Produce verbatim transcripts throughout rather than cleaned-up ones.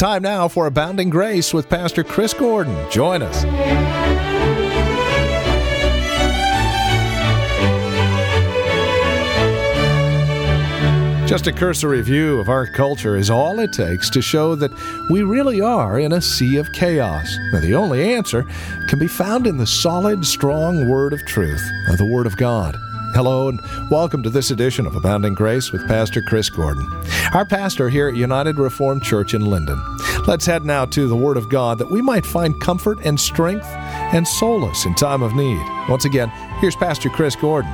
time now for Abounding Grace with Pastor Chris Gordon. Join us. Just a cursory view of our culture is all it takes to show that we really are in a sea of chaos. Now, the only answer can be found in the solid, strong word of truth, the Word of God. Hello and welcome to this edition of Abounding Grace with Pastor Chris Gordon, our pastor here at United Reformed Church in Linden. Let's head now to the Word of God that we might find comfort and strength and solace in time of need. Once again, here's Pastor Chris Gordon.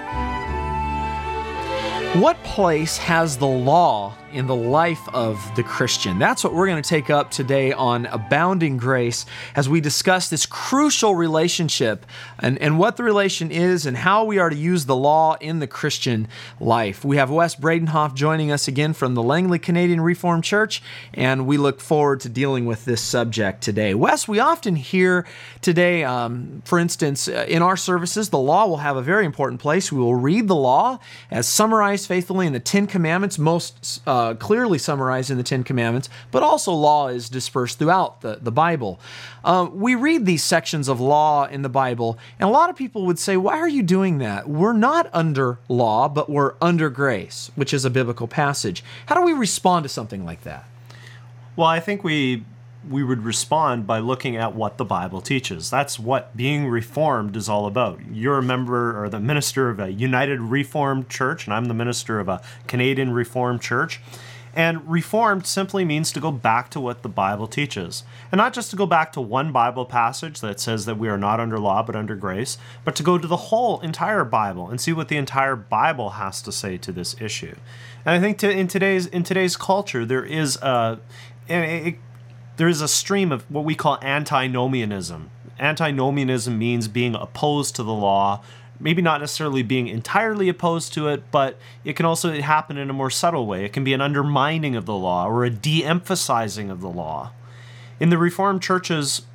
What place has the law in the life of the Christian? That's what we're going to take up today on Abounding Grace as we discuss this crucial relationship and, and what the relation is and how we are to use the law in the Christian life. We have Wes Bradenhoff joining us again from the Langley Canadian Reformed Church, and we look forward to dealing with this subject today. Wes, we often hear today, um, for instance, in our services, the law will have a very important place. We will read the law as summarized faithfully in the Ten Commandments, most uh, clearly summarized in the Ten Commandments, but also law is dispersed throughout the, the Bible. Uh, we read these sections of law in the Bible, and a lot of people would say, why are you doing that? We're not under law, but we're under grace, which is a biblical passage. How do we respond to something like that? Well, I think we we would respond by looking at what the Bible teaches. That's what being Reformed is all about. You're a member or the minister of a United Reformed Church, and I'm the minister of a Canadian Reformed Church. And Reformed simply means to go back to what the Bible teaches. And not just to go back to one Bible passage that says that we are not under law but under grace, but to go to the whole entire Bible and see what the entire Bible has to say to this issue. And I think to, in today's in today's culture, there is a... It, There is a stream of what we call antinomianism. Antinomianism means being opposed to the law, maybe not necessarily being entirely opposed to it, but it can also happen in a more subtle way. It can be an undermining of the law or a de-emphasizing of the law. In the Reformed churches,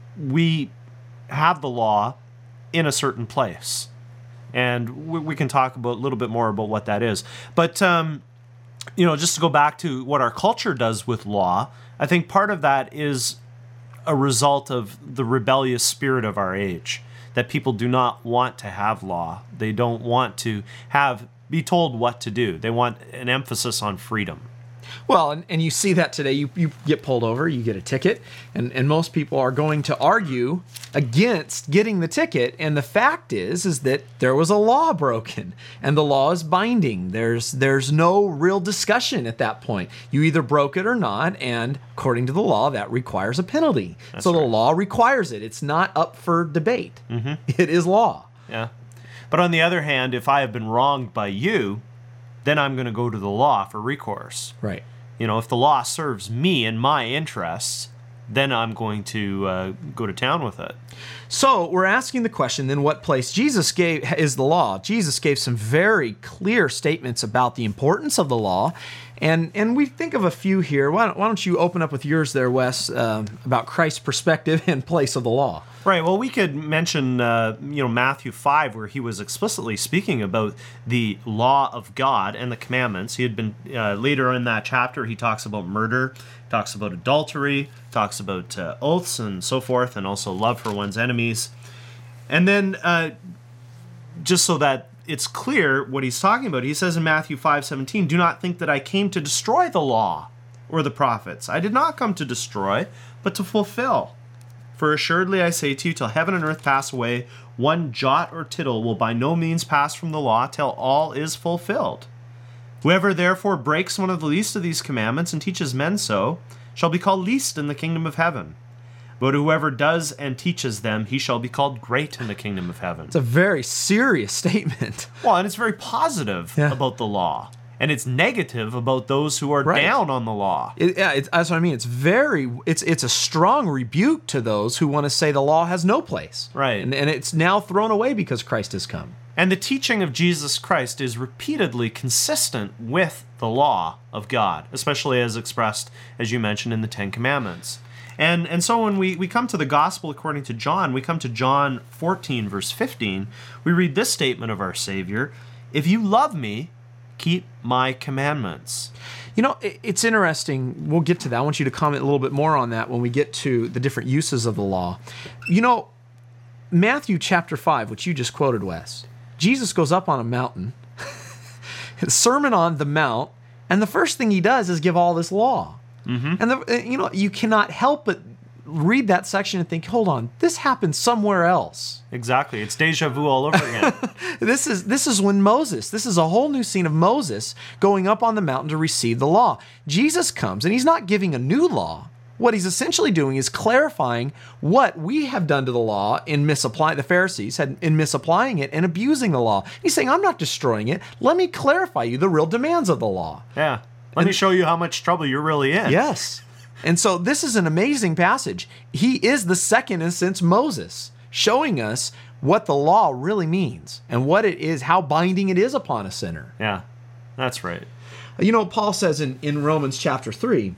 we have the law in a certain place. And we, we can talk about a little bit more about what that is. But, um, you know, just to go back to what our culture does with law, I think part of that is a result of the rebellious spirit of our age, that people do not want to have law. They don't want to have be told what to do. They want an emphasis on freedom. Well, and, and you see that today. You, you get pulled over, you get a ticket, and, and most people are going to argue against getting the ticket. And the fact is, is that there was a law broken, and the law is binding. There's there's no real discussion at that point. You either broke it or not, and according to the law, that requires a penalty. That's so right. The law requires it. It's not up for debate. Mm-hmm. It is law. Yeah. But on the other hand, if I have been wronged by you, then I'm going to go to the law for recourse. Right. You know, if the law serves me and my interests, then I'm going to uh, go to town with it. So we're asking the question, then what place Jesus gave is the law? Jesus gave some very clear statements about the importance of the law, and and we think of a few here. Why don't, why don't you open up with yours there, Wes, uh, about Christ's perspective and place of the law? Right. Well, we could mention, uh, you know, Matthew five, where he was explicitly speaking about the law of God and the commandments. He had been, uh, later in that chapter, he talks about murder, talks about adultery, talks about uh, oaths and so forth, and also love for one's enemies. And then, uh, just so that it's clear what he's talking about, he says in Matthew five seventeen, "Do not think that I came to destroy the law or the prophets. I did not come to destroy, but to fulfill. For assuredly I say to you, till heaven and earth pass away, one jot or tittle will by no means pass from the law till all is fulfilled. Whoever therefore breaks one of the least of these commandments and teaches men so, shall be called least in the kingdom of heaven. But whoever does and teaches them, he shall be called great in the kingdom of heaven." It's a very serious statement. Well, and it's very positive yeah. about the law. And it's negative about those who are right. down on the law. It, yeah, it's, that's what I mean. It's very, it's it's a strong rebuke to those who want to say the law has no place. Right. And, and it's now thrown away because Christ has come. And the teaching of Jesus Christ is repeatedly consistent with the law of God, especially as expressed, as you mentioned, in the Ten Commandments. And and so when we, we come to the Gospel according to John, we come to John fourteen, verse fifteen, we read this statement of our Savior, "If you love me, keep my commandments." You know, it, it's interesting. We'll get to that. I want you to comment a little bit more on that when we get to the different uses of the law. You know, Matthew chapter five, which you just quoted, Wes, Jesus goes up on a mountain, Sermon on the Mount, and the first thing he does is give all this law. Mm-hmm. And, the, you know, you cannot help but read that section and think, hold on, this happened somewhere else. Exactly. It's deja vu all over again. This is this is when Moses, this is a whole new scene of Moses going up on the mountain to receive the law. Jesus comes, and he's not giving a new law. What he's essentially doing is clarifying what we have done to the law in misapplying, the Pharisees had in misapplying it and abusing the law. He's saying, I'm not destroying it. Let me clarify you the real demands of the law. Yeah. Let and, me show you how much trouble you're really in. Yes. And so this is an amazing passage. He is the second, in a sense, Moses, showing us what the law really means and what it is, how binding it is upon a sinner. Yeah, that's right. You know, Paul says in, in Romans chapter three,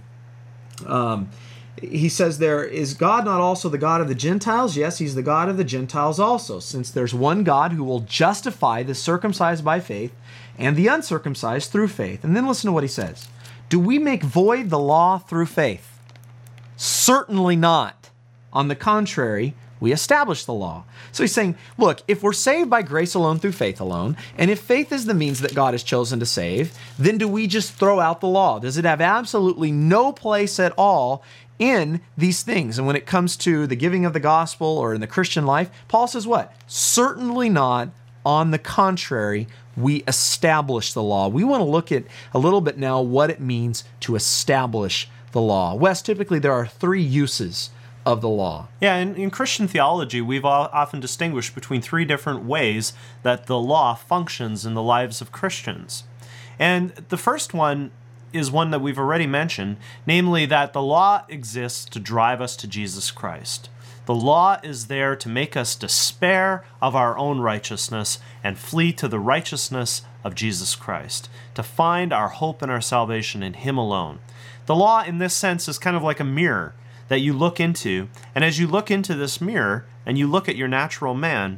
um, he says there, is God not also the God of the Gentiles? Yes, he's the God of the Gentiles also, since there's one God who will justify the circumcised by faith and the uncircumcised through faith. And then listen to what he says. Do we make void the law through faith? Certainly not. On the contrary, we establish the law. So he's saying, look, if we're saved by grace alone through faith alone, and if faith is the means that God has chosen to save, then do we just throw out the law? Does it have absolutely no place at all in these things? And when it comes to the giving of the gospel or in the Christian life, Paul says what? Certainly not. On the contrary, we establish the law. We want to look at a little bit now what it means to establish the law. Wes, typically there are three uses of the law. Yeah, in, in Christian theology, we've all often distinguished between three different ways that the law functions in the lives of Christians. And the first one is one that we've already mentioned, namely that the law exists to drive us to Jesus Christ. The law is there to make us despair of our own righteousness and flee to the righteousness of Jesus Christ, to find our hope and our salvation in Him alone. The law, in this sense, is kind of like a mirror that you look into, and as you look into this mirror and you look at your natural man,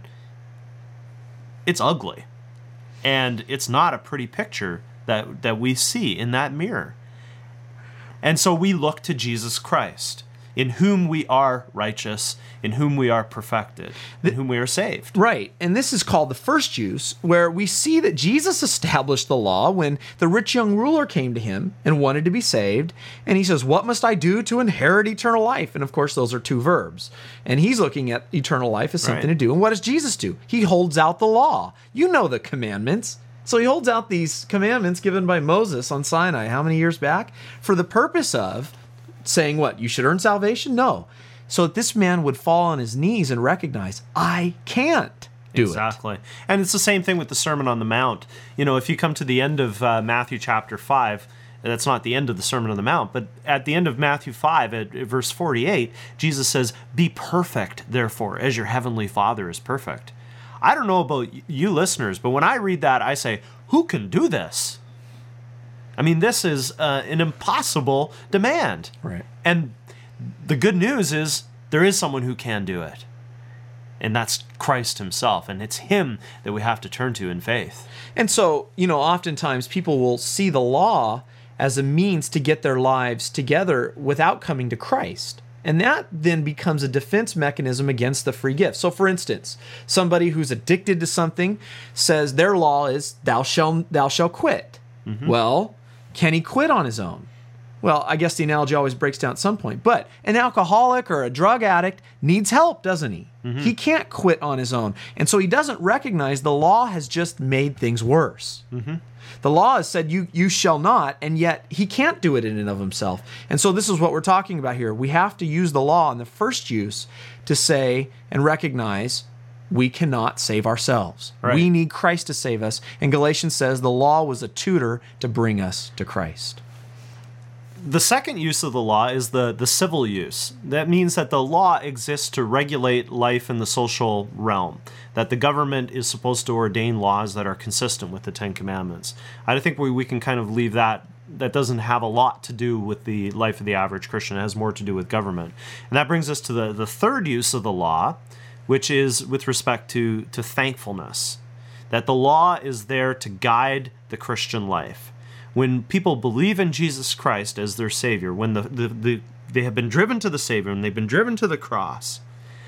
it's ugly. And it's not a pretty picture that, that we see in that mirror. And so we look to Jesus Christ, in whom we are righteous, in whom we are perfected, in whom we are saved. Right. And this is called the first use, where we see that Jesus established the law when the rich young ruler came to him and wanted to be saved. And he says, what must I do to inherit eternal life? And of course, those are two verbs. And he's looking at eternal life as something right. to do. And what does Jesus do? He holds out the law. You know the commandments. So he holds out these commandments given by Moses on Sinai, how many years back? For the purpose of saying what? You should earn salvation? No. So that this man would fall on his knees and recognize, I can't do exactly. it. Exactly. And it's the same thing with the Sermon on the Mount. You know, if you come to the end of uh, Matthew chapter five, that's not the end of the Sermon on the Mount, but at the end of Matthew five, at, at verse forty-eight, Jesus says, be perfect, therefore, as your heavenly Father is perfect. I don't know about you listeners, but when I read that, I say, who can do this? I mean, this is uh, an impossible demand. Right. And the good news is there is someone who can do it. And that's Christ himself. And it's him that we have to turn to in faith. And so, you know, oftentimes people will see the law as a means to get their lives together without coming to Christ. And that then becomes a defense mechanism against the free gift. So for instance, somebody who's addicted to something says their law is thou shalt thou shalt quit. Mm-hmm. Well, can he quit on his own? Well, I guess the analogy always breaks down at some point. But an alcoholic or a drug addict needs help, doesn't he? Mm-hmm. He can't quit on his own. And so he doesn't recognize the law has just made things worse. Mm-hmm. The law has said you you shall not, and yet he can't do it in and of himself. And so this is what we're talking about here. We have to use the law in the first use to say and recognize we cannot save ourselves. Right. We need Christ to save us. And Galatians says the law was a tutor to bring us to Christ. The second use of the law is the, the civil use. That means that the law exists to regulate life in the social realm, that the government is supposed to ordain laws that are consistent with the Ten Commandments. I think we, we can kind of leave that. That doesn't have a lot to do with the life of the average Christian. It has more to do with government. And that brings us to the, the third use of the law, which is with respect to, to thankfulness, that the law is there to guide the Christian life. When people believe in Jesus Christ as their Savior, when the, the, the they have been driven to the Savior and they've been driven to the cross,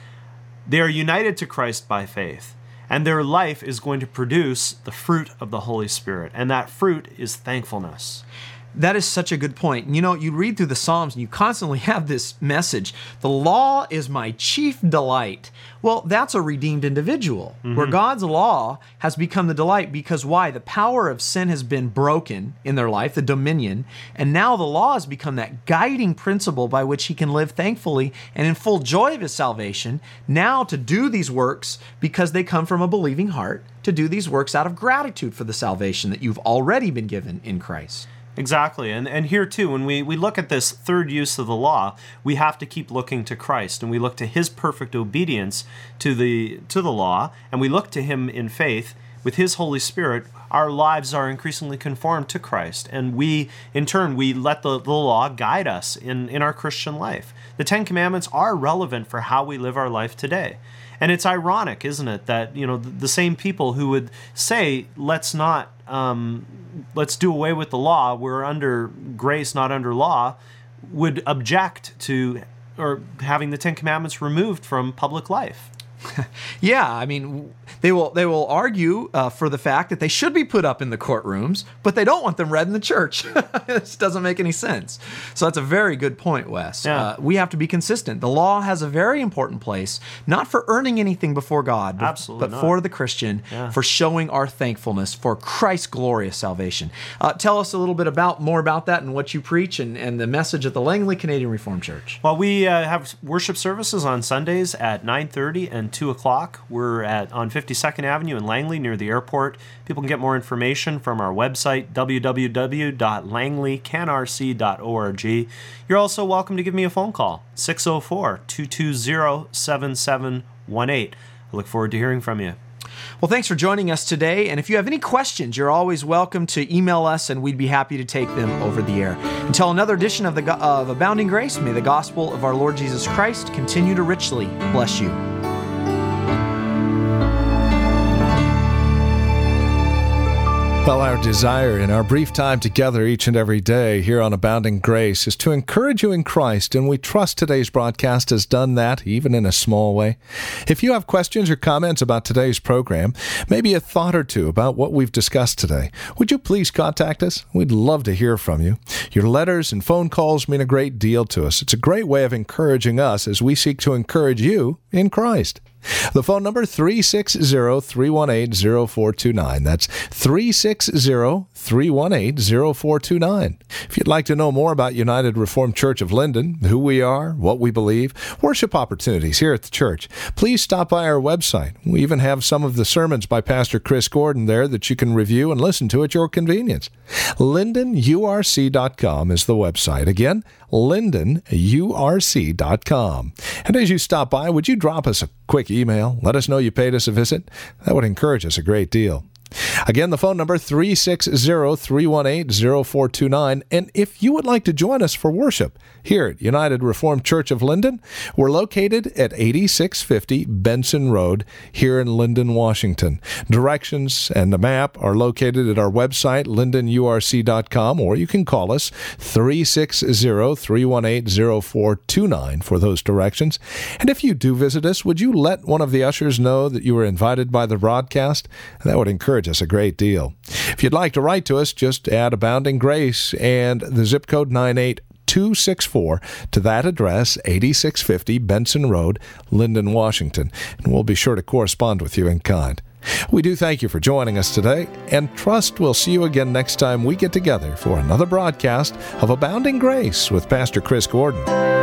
they are united to Christ by faith. And their life is going to produce the fruit of the Holy Spirit. And that fruit is thankfulness. That is such a good point. You know, you read through the Psalms and you constantly have this message, the law is my chief delight. Well, that's a redeemed individual, mm-hmm. where God's law has become the delight because why? The power of sin has been broken in their life, the dominion, and now the law has become that guiding principle by which he can live thankfully and in full joy of his salvation, now to do these works because they come from a believing heart, to do these works out of gratitude for the salvation that you've already been given in Christ. Exactly. And and here too, when we, we look at this third use of the law, we have to keep looking to Christ, and we look to his perfect obedience to the to the law, and we look to him in faith. With his Holy Spirit, our lives are increasingly conformed to Christ, and we, in turn, we let the, the law guide us in, in our Christian life. The Ten Commandments are relevant for how we live our life today. And it's ironic, isn't it, that, you know, the, the same people who would say, let's not, um, let's do away with the law, we're under grace, not under law, would object to or having the Ten Commandments removed from public life. Yeah, I mean, they will they will argue uh, for the fact that they should be put up in the courtrooms, but they don't want them read in the church. This doesn't make any sense. So that's a very good point, Wes. Yeah. Uh, we have to be consistent. The law has a very important place, not for earning anything before God, but, Absolutely but not. for the Christian, Yeah. for showing our thankfulness for Christ's glorious salvation. Uh, tell us a little bit about more about that and what you preach and, and the message at the Langley Canadian Reformed Church. Well, we uh, have worship services on Sundays at nine thirty and two o'clock. We're at on fifty-second Avenue in Langley near the airport. People can get more information from our website, w w w dot langley can r c dot org. You're also welcome to give me a phone call, six oh four, two two zero, seven seven one eight. I look forward to hearing from you. Well, thanks for joining us today. And if you have any questions, you're always welcome to email us, and we'd be happy to take them over the air. Until another edition of, the, of Abounding Grace, may the gospel of our Lord Jesus Christ continue to richly bless you. Well, our desire in our brief time together each and every day here on Abounding Grace is to encourage you in Christ, and we trust today's broadcast has done that, even in a small way. If you have questions or comments about today's program, maybe a thought or two about what we've discussed today, would you please contact us? We'd love to hear from you. Your letters and phone calls mean a great deal to us. It's a great way of encouraging us as we seek to encourage you in Christ. The phone number, three six zero, three one eight, zero four two nine. That's three six zero, three one eight, zero four two nine. If you'd like to know more about United Reformed Church of Linden, who we are, what we believe, worship opportunities here at the church, please stop by our website. We even have some of the sermons by Pastor Chris Gordon there that you can review and listen to at your convenience. linden u r c dot com is the website. Again, linden u r c dot com. And as you stop by, would you drop us a quick email? Let us know you paid us a visit. That would encourage us a great deal. Again, the phone number, three six zero, three one eight, zero four two nine. And if you would like to join us for worship here at United Reformed Church of Linden, we're located at eighty-six fifty Benson Road here in Linden, Washington. Directions and the map are located at our website, linden u r c dot com, or you can call us three six zero, three one eight, zero four two nine for those directions. And if you do visit us, would you let one of the ushers know that you were invited by the broadcast? That would encourage us a great deal. If you'd like to write to us, just add Abounding Grace and the zip code nine eight two six four to that address, eighty-six fifty Benson Road, Linden, Washington, and we'll be sure to correspond with you in kind. We do thank you for joining us today, and trust we'll see you again next time we get together for another broadcast of Abounding Grace with Pastor Chris Gordon.